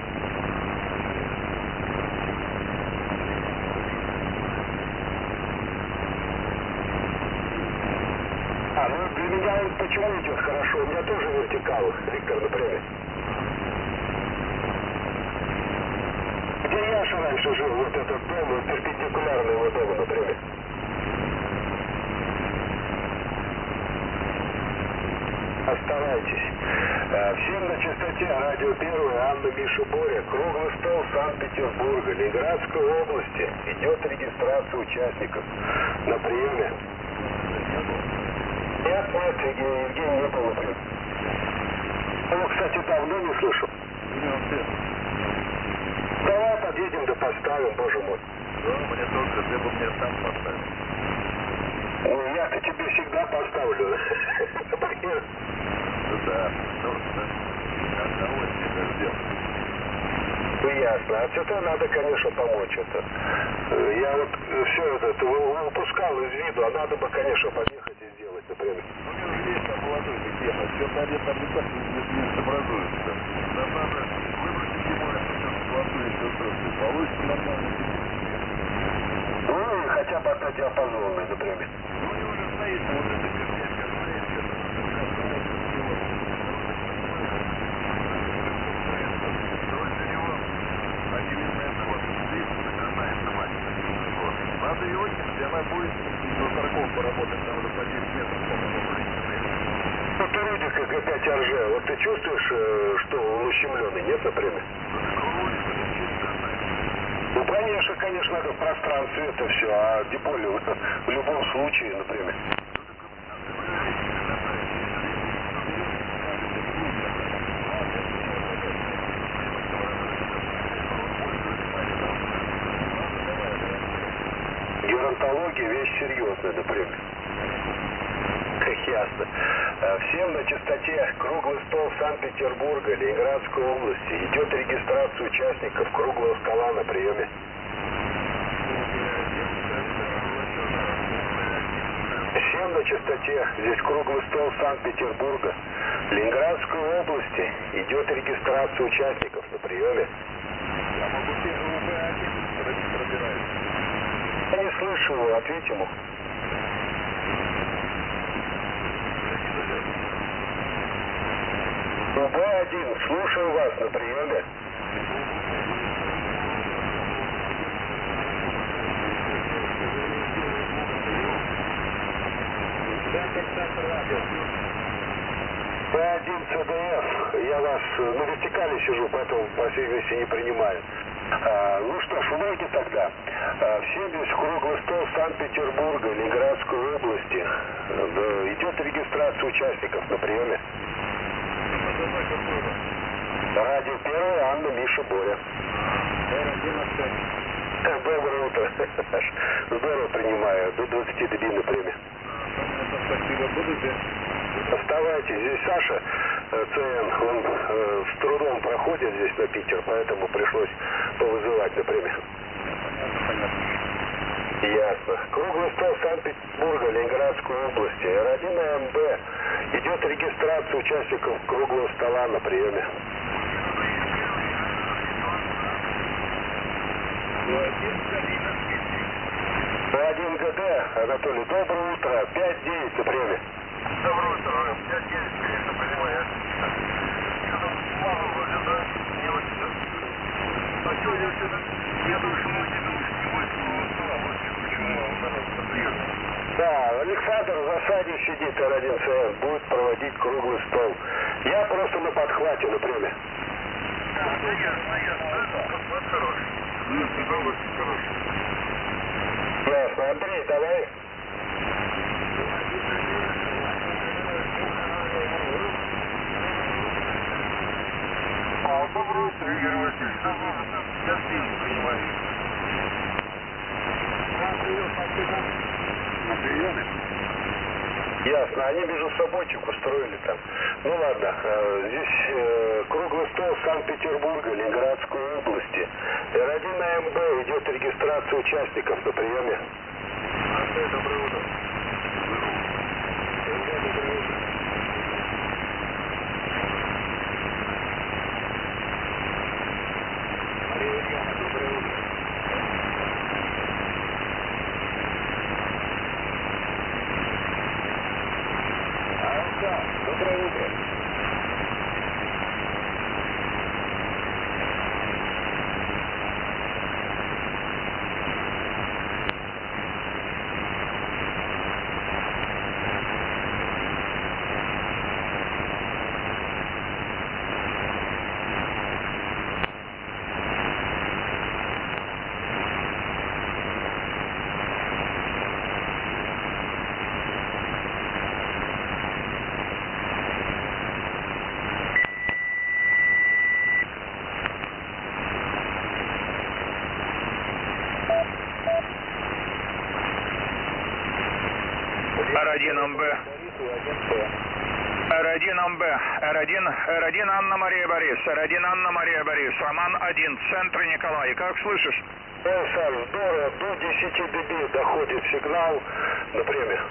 А, ну для меня он почему идет хорошо? У меня тоже вертикал, Виктор, на приеме. Где я же раньше жил, вот этот дом, перпендикулярный его дому, на приеме. Оставайтесь. Всем на частоте радио первое, Анна Миша Боря, круглый стол Санкт-Петербурга, Ленинградской области. Идет регистрация участников на приеме. Нет, нет, Евгений, Евгений не было. Его, кстати, давно не слышал. Давай подъедем да поставим, боже мой. Да, мне только, ты бы мне сам поставил. Ну, я-то тебе всегда поставлю. Ну да, ну да. Одного это сделал. Ну ясно. А что-то надо, конечно, помочь это. Я вот все это выпускал из виду, а надо бы, конечно, подъехать и сделать, например. У него же есть там молодой тема. Все там там никак не сообразуется. Нам надо выбросить ему это все золотую инструкцию. Получится нормально. Ну и хотя бы одна диапазонная, например. Ну у него уже стоит вот эта вертяшка. Надо ее кинуть, и она будет до сороков поработать, там уже по десять метров. Ну ты вроде как опять эр жэ. Вот ты чувствуешь, что он ущемленный, нет, например? Ну конечно, конечно, надо в пространстве это все, а тем более в любом случае, например. Геронтология вещь серьезная, например. ясно. Всем на частоте круглый стол Санкт-Петербурга, Ленинградской области. Идет регистрация участников круглого стола на приеме. Всем на частоте, здесь круглый стол Санкт-Петербурга, Ленинградской области. Идет регистрация участников на приеме. Я не слышу его, ответь ему. Б один, слушаю вас на приеме. Б один С Д Ф, я вас на вертикали сижу, поэтому, по всей видимости, не принимаю. А, ну что ж, уроки тогда. А, всем здесь круглый стол Санкт-Петербурга, Ленинградской области. Да, идет регистрация участников на приеме. Радио первое, Анна, Миша, Боря. Доброе утро. Здорово принимаю. До двадцати дебей на приеме. Спасибо, буду здесь. Оставайтесь. Здесь Саша ЦН, он э, с трудом проходит здесь на Питер, поэтому пришлось повызывать на приеме. Ясно. Круглый стол Санкт-Петербурга, Ленинградской области. Р один М Б. Идет регистрация участников круглого стола на приеме. Б один Г Д, Анатолий, доброе утро. пять девять на приеме. Доброе утро. пять девять, конечно, принимаю. Что-то мало вроде, да? Не очень, да? А что, я что-то... Я думаю, что можно не будет круглого стола. Вот почему он нас приехал. Да, Александр в засаде сидит, Р один С Н, будет проводить круглый стол. Я просто на подхвате на приеме. Да, да, ясно, ясно. Подхват хороший. Да, очень хороший. Ясно. Андрей, давай. А, доброе утро, Игорь Васильевич. Доброе утро. Я встречу принимаю. На приеме? Ясно. Они между собойчик устроили там. Ну ладно. Здесь э, круглый стол Санкт-Петербурга, Ленинградской области. Р один М Б, идет регистрация участников на приеме. Андрей, доброе утро. Доброе утро. Р один М Б. Р один М Б. Р один, Р один Анна Мария Борис. Р один Анна Мария Борис. Роман один. Центр Николай. Как слышишь? Ой, Саш, здорово. До десяти дБ доходит сигнал на приеме.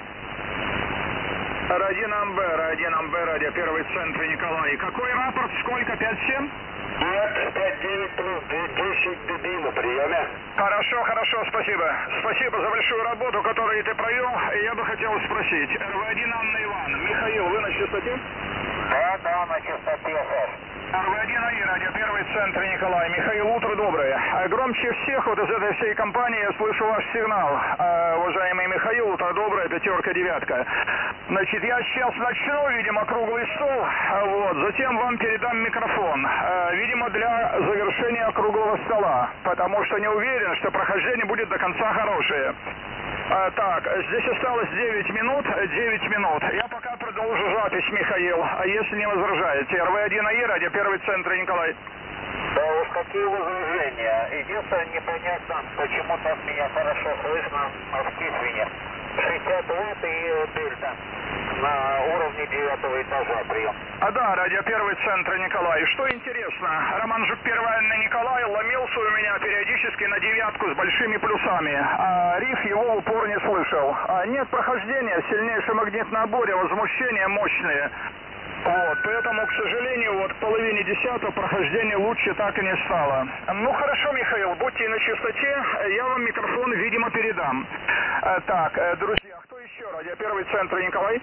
Р один М Б. Р один М Б. Радио первый. Центр Николай. Какой рапорт? Сколько? пять семь? Нет, пять девять плюс десять дБ на приеме. Хорошо, хорошо, спасибо. Спасибо за большую работу, которую ты провел. Я бы хотел спросить. Р В один Анна Иван. Михаил, вы на частоте? Да, да, на частоте, Саш. Р В один АИ, радио первый, центр Николай. Михаил, утро доброе. Громче всех вот из этой всей компании я слышу ваш сигнал. Уважаемый Михаил, утро доброе, пятерка, девятка. Значит, я сейчас начну, видимо, круглый стол, вот, затем вам передам микрофон, видимо, для завершения круглого стола, потому что не уверен, что прохождение будет до конца хорошее. А, так, здесь осталось девять минут, девять минут. Я пока продолжу запись, Михаил, а если не возражаете. Р В один АИ, радио первый, центр Николай. Да уж какие возражения. Единственное, непонятно, почему так меня хорошо слышно в Тихвине. шестьдесят ватт и дельта. На уровне девятого этажа прием. А да, радио первый центр Николай. Что интересно, Роман Жук первый Анна Николай ломился у меня периодически на девятку с большими плюсами. А риф его в упор не слышал. А нет прохождения, сильнейший магнитное буря, возмущения мощные. Вот, поэтому, к сожалению, вот к половине десятого прохождения лучше так и не стало. Ну хорошо, Михаил, будьте на чистоте, я вам микрофон, видимо, передам. Э, так, э, друзья, кто еще? Радио первый центр Николай.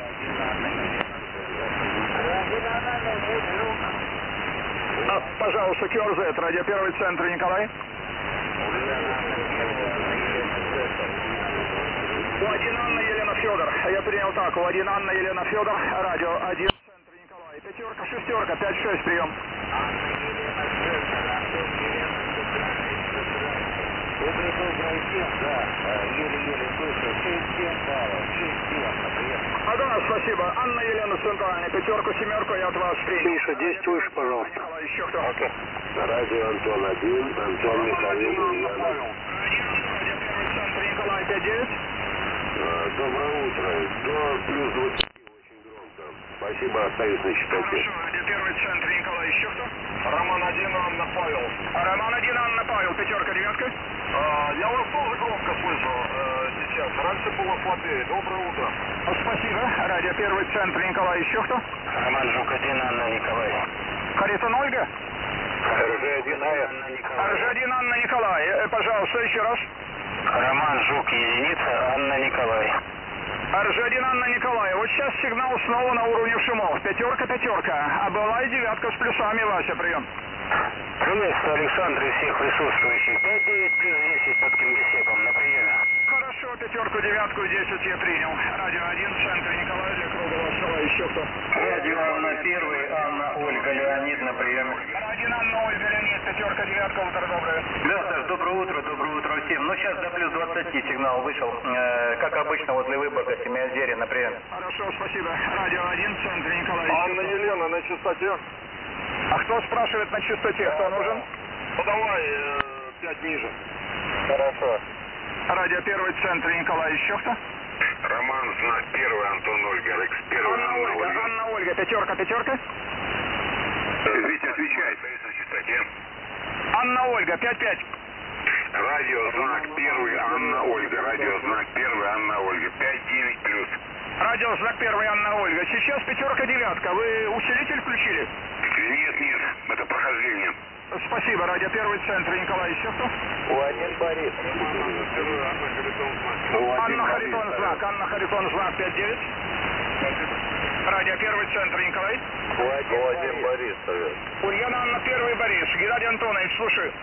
А, пожалуйста, Q R Z, радио первый центр Николай. У один Анна Елена Федор. Я принял так. У один Анна Елена Федор. Радио один центр Николай. Пятерка, шестерка, пять шесть прием. А да, спасибо. Анна Елена Центральная. Пятерку, семерку я от вас принял. Миша, десять выше, пожалуйста. Николай, еще кто? Окей. Радио Антон один, Антон Михаил Ульянов. Центр Николай пять девять. Доброе утро. До плюс двадцати очень громко. Спасибо, остаюсь на счету. Хорошо, радио первый центр Николай, еще кто? Роман один, Анна Павел. Роман один, Анна Павел, пятерка, девятка. А, я вас тоже громко слышу э, сейчас. Раньше было слабее. Доброе утро. Спасибо. Радио первый центр Николай, еще кто? Роман Жук один, Анна Николай. Харитон Ольга? эр жэ один, Анна Николай. эр жэ один, Анна Николай. Э, пожалуйста, еще раз. Роман Жук единица, Анна Николай. эр жэ один, Анна Николай. Вот сейчас сигнал снова на уровне шумов. Пятерка, пятерка. А была и девятка с плюсами, Вася, прием. Приветствую, Александр, и всех присутствующих. пять девять плюс десять под Кингисеппом на приеме. Хорошо, пятерку, девятку, десять я принял. Радио один, центр Николай, для круглого стола. Еще кто? Радио Анна первый, Анна Ольга Леонид на приеме. Один, Анна Ольга Леонид, пятерка, девятка, утро доброе. Да, Саш, доброе утро, доброе утро всем. Ну, сейчас до плюс двадцати сигнал вышел. Э, как обычно, возле Выборга, Семиозерье на приеме. Хорошо, спасибо. Радио один, центр Николай. Анна Елена на частоте. А кто спрашивает на частоте, кто нужен? Ну давай, э, пять ниже. Хорошо. Радио первый центр Николай, еще кто? Роман, знак первый, Антон Ольга, Рекс первый, Анна Ольга, Анна Ольга, пятерка, пятерка. Витя, отвечай. Остаюсь на частоте. Анна Ольга, пять пять. Радио, знак первый, Анна Ольга. Радио, знак первый, Анна Ольга. пять девять плюс. Радио знак первый, Анна Ольга. Сейчас пятерка, девятка. Вы усилитель включили? Нет, нет, это прохождение. Спасибо. Радио первый центр Николай, еще кто? У один Борис. Анна Харитон знак, Анна Харитон знак пять девять. Радио первый центр Николай. У один Борис. Ульяна Анна первый Борис. Геннадий Антонович, слушай.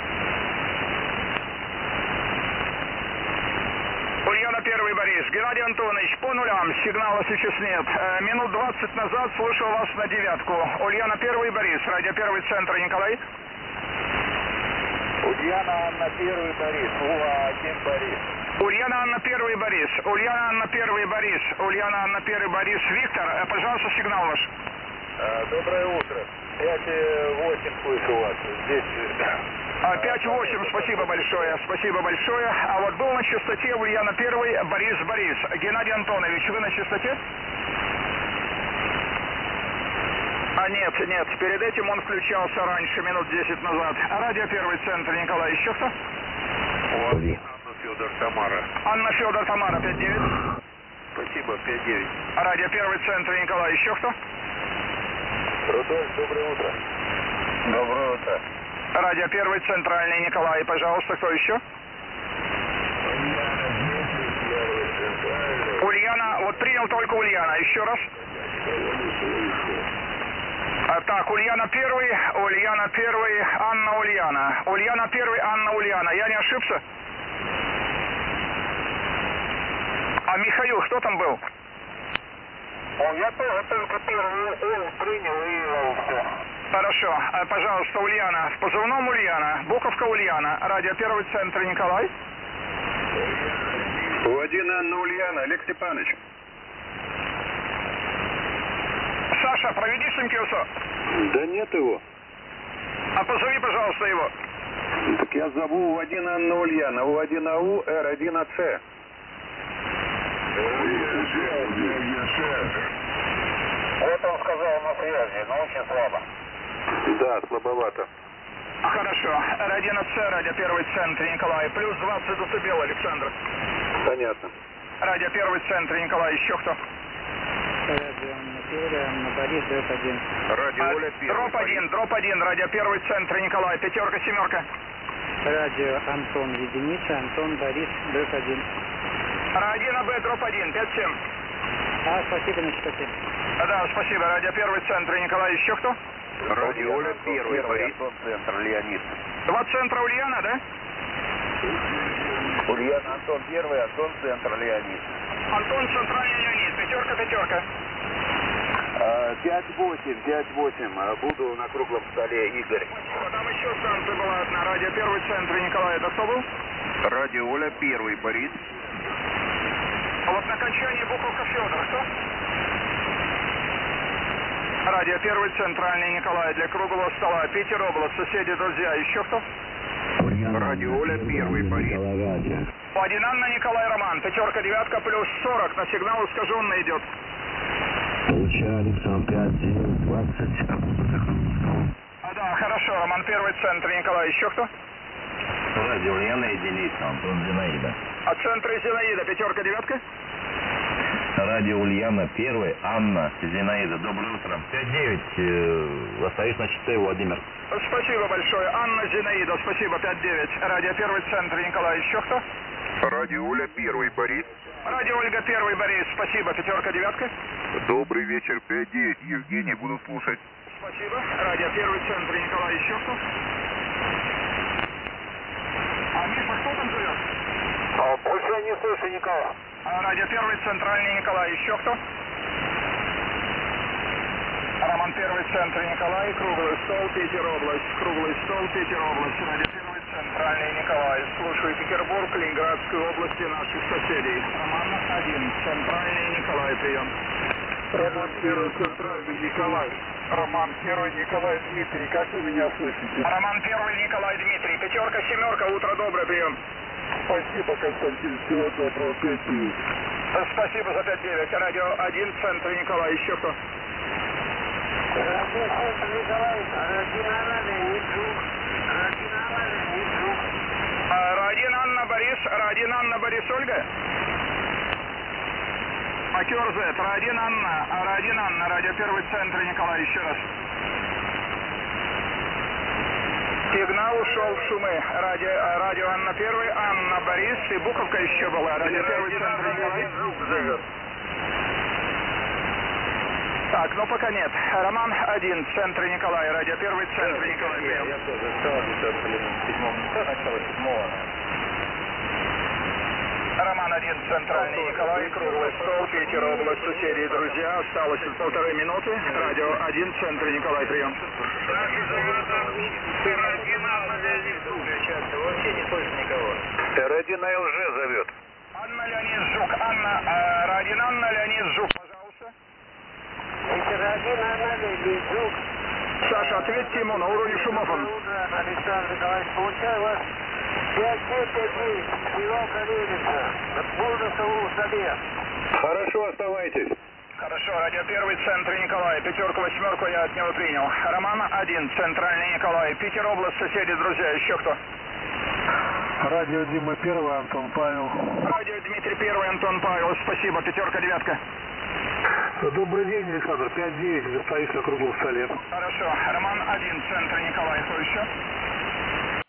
Ульяна первый Борис. Геннадий Антонович, по нулям, сигнала сейчас нет. Э, минут двадцать назад слышал вас на девятку. Ульяна первый Борис. Радио первый центр Николай. Ульяна Анна первый Борис. У один Борис. Ульяна Анна первый Борис. Ульяна Анна первый Борис. Ульяна Анна первый Борис. Виктор, э, пожалуйста, сигнал ваш. А, доброе утро. пять восемь слышу вас. Здесь... пять восемь, спасибо большое, спасибо большое. А вот был на частоте Ульяна первый, Борис Борис. Геннадий Антонович, вы на частоте? А нет, нет, перед этим он включался раньше, минут десять назад. Радио первый центр Николай, еще кто? Анна Федор Тамара. Анна Федор Тамара, пять девять. Спасибо, пять девять. Радио первый центр Николай, еще кто? Рудольф, доброе утро. Доброе утро. Радио первый центральный Николай, пожалуйста, кто еще? Ульяна, вот принял только Ульяна, еще раз. А, так, Ульяна первый, Ульяна первый, Анна Ульяна. Ульяна первый, Анна Ульяна. Я не ошибся? А Михаил, кто там был? Я тоже только первый, он принял и все. Хорошо. А, пожалуйста, Ульяна. В позывном Ульяна. Буковка Ульяна. Радио первый центр Николай. У один Анна Ульяна, Олег Степанович. Саша, проведи Синкиусо. Да нет его. А позови, пожалуйста, его. Так я зову У один Анна Ульяна, У один АУ, Р один АЦ. Вот он сказал на связи, но очень слабо. Да, слабовато. Хорошо. Радио С, радио первый центр Николай. Плюс двадцать децибел, Александр. Понятно. Радио первый центр Николай. Еще кто? Радио Анна Первая, Анна Борис, дроп один. Радио А, Оля первый. Дроп один, дроп один, радио первый центр Николай. Пятерка, семерка. Радио Антон единица, Антон Борис, дроп один. Радио на Б, дроп один, пять семь. А, спасибо, на частоте. Да, спасибо. Радио первый центр Николай. Еще кто? Радио Оля первый, Борис. Центр Леонид. Два центра Ульяна, да? Ульяна, Антон первый, Антон центр Леонид. Антон, центральный Леонид. Пятерка, пятерка. пять восемь, пять восемь. Буду на круглом столе, Игорь. Спасибо. Там еще станция была одна. Радио первый центр Николай. Это кто был? Радио Оля первый, Борис. А вот на окончании буковка Федор. Кто? Радио первый центральный Николай. Для круглого стола. Питер область. Соседи, друзья. Еще кто? Радио Оля первый, Борис. Один Анна, Николай, Роман. Пятерка, девятка, плюс сорок. На сигнал искаженно идет. Получаю, Александр, пять девять двадцать. А, да, хорошо. Роман первый центр Николай. Еще кто? Радио Ульяна единица, Антон Зинаида. А центр Зинаида. Пятерка, девятка? Радио Ульяна первый, Анна Зинаида. Доброе утро. пять девять. Э, остаюсь на часу, Владимир. Спасибо большое. Анна Зинаида. Спасибо. пять девять. Радио первый центр Николай. Еще кто? Радио Оля первый, Борис. Радио Ольга первый, Борис. Спасибо. Пятерка, девятка? Добрый вечер, пять девять. Евгений, буду слушать. Спасибо. Радио первый центр Николай. Еще кто? А Миша, кто там живет? А, больше я не слышу никого. А, радио первый центральный Николай. Еще кто? Роман первый центр Николай. Круглый стол, Питер область. Круглый стол, Питер область. Радио первый центральный Николай. Слушаю Петербург, Ленинградской области, наших соседей. Роман один. Центральный Николай. Прием. Роман первый центральный Николай. Роман первый Николай Дмитрий. Как вы меня слышите? Роман первый Николай Дмитрий. Пятерка, семерка. Утро доброе. Прием. Спасибо, Константин. Всего доброго. пять девять. Спасибо за пять девять. Радио один, центр Николай. Еще кто? Радио центр Николай. Радио Анна Леонид Жук. Радио Анна Леонид Жук. А, Радин Анна Борис. Радин Анна Борис Ольга. Акер Зет. Радин Анна. Радин Анна. Радио первый центр Николай. Еще раз. Сигнал ушел в шумы. Радио, радио Анна первый, Анна Борис и буковка еще была. Радио первый центр Николай. Так, ну пока нет. Роман один, центр Николай. Радио первый, центр Николай. Я тоже стал где-то в седьмом, начало седьмого. Роман один, центральный Николай. Круглый стол, Питер область, соседи и друзья. Осталось полторы минуты. Радио один, центр Николай. Прием. Вообще не слышно никого. Радио ЛЖ зовет. Анна Леонид Жук. Анна, э, Радин Анна Леонид Жук, пожалуйста. Это Радио Анна Леонид Жук. Саша, ответьте ему, на уровне шумов он. Доброе утро, Александр Николаевич. Получаю вас пять девять пять девять. Сивалка Левица. Буду на столовом столе. Хорошо, оставайтесь. Хорошо, радио первый, центр Николай. Пятерку, восьмерку я от него принял. Роман один, центральный Николай. Питер область, соседи, друзья. Еще кто? Радио Дима первый, Антон Павел. Радио Дмитрий первый, Антон Павел. Спасибо, пятерка, девятка. Добрый день, Александр. пять девять. Остаюсь на круглом столе. Хорошо, Роман один, центр Николай. Кто еще?